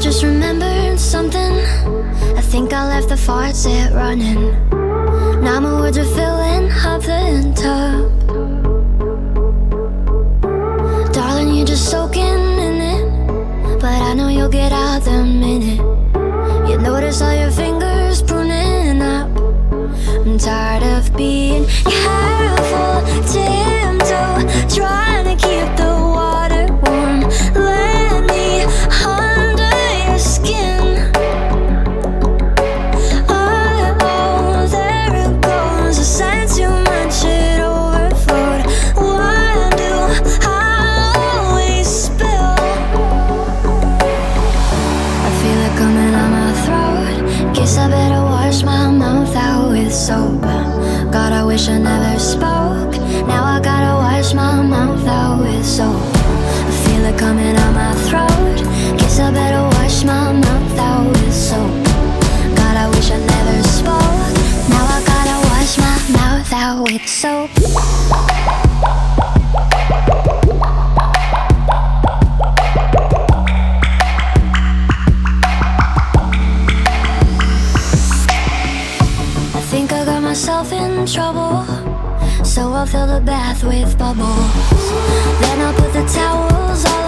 just remembered something. I think I left the faucet running. Now my words are filling up the tub. Darling, you're just soaking in it, but I know you'll get out the minute you notice all your fingers pruning up. I'm tired of being careful, tiptoe, trying to keep the water warm. Let me under your skin. Oh, there it goes. I sang too much, it overflowed. Why do I always spill? I feel it coming out my throat. Guess I better wash my mouth out with soap. God, I wish I never spoke. Now I gotta wash my mouth out with soap. I feel it coming out my throat. Guess I better wash my mouth out with soap. God, I wish I never spoke. Now I gotta wash my mouth out with soap. I think I got myself in trouble, so I'll fill the bath with bubbles. Then I'll put the towels all